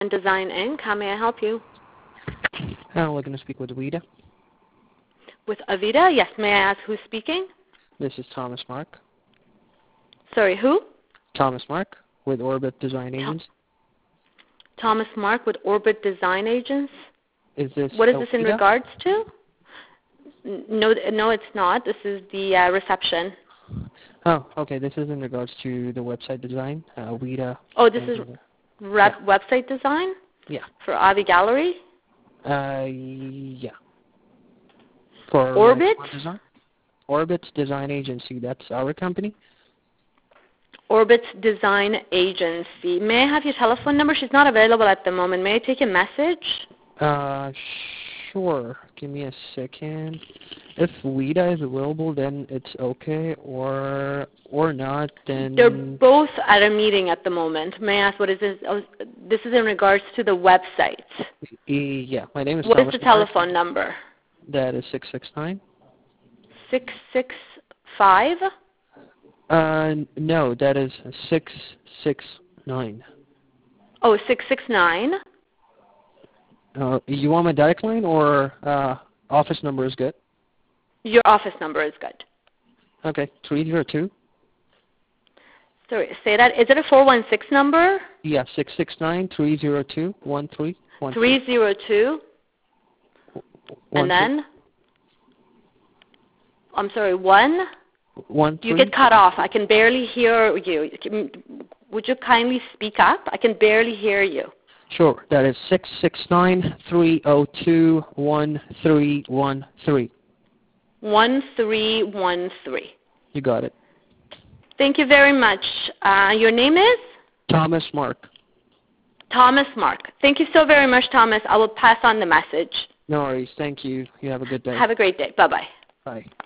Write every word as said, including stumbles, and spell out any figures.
Design Incorporated. How may I help you? I'm looking to speak with Rita. With Avita? Yes. May I ask who's speaking? This is Thomas Mark. Sorry, who? Thomas Mark with Orbit Design Agents. Thomas Mark with Orbit Design Agents. Is this What is this in Avita? regards to? N- No, no, it's not. This is the uh, reception. Oh, okay. This is in regards to the website design. Uh, Rita. Oh, this is and, rep- yeah. website design Yeah. for Avi Gallery. Uh, yeah. For Orbit. like, design. Orbit Design Agency. That's our company. Orbit Design Agency. May I have your telephone number? She's not available at the moment. May I take a message? Uh, sure. Give me a second. If Rita is available, then it's okay, or or not, then... They're both at a meeting at the moment. May I ask what is this? Oh, this is in regards to the website. E- yeah, my name is What is Thomas the Mark. telephone number? That is six six nine. six six five? Uh, no, that is six six nine. Oh, six six nine. Uh, you want my direct line or uh, office number is good? Your office number is good. Okay, three zero two. Sorry, say that. Is it a four one six number? Yeah, six six nine three zero two one three one three. three zero two. And then? I'm sorry, one? One three. You get cut off. I can barely hear you. Would you kindly speak up? I can barely hear you. Sure, that is six six nine three zero two one three one three. one three one three. You got it. Thank you very much. Uh, your name is? Thomas Mark. Thomas Mark. Thank you so very much, Thomas. I will pass on the message. No worries. Thank you. You have a good day. Have a great day. Bye-bye. Bye.